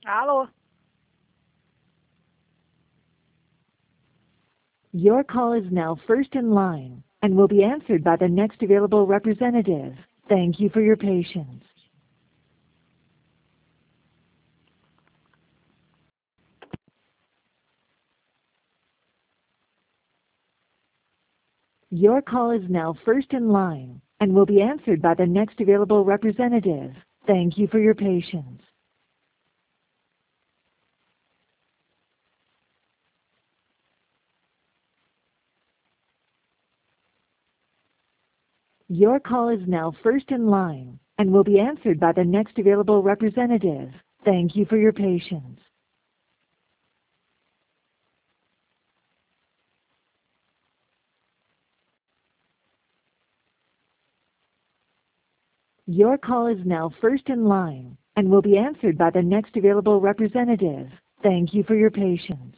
Alo. Your call is now first in line and will be answered by the next available representative. Thank you for your patience. Your call is now first in line and will be answered by the next available representative. Thank you for your patience. Your call is now first in line and will be answered by the next available representative. Thank you for your patience. Your call is now first in line and will be answered by the next available representative. Thank you for your patience.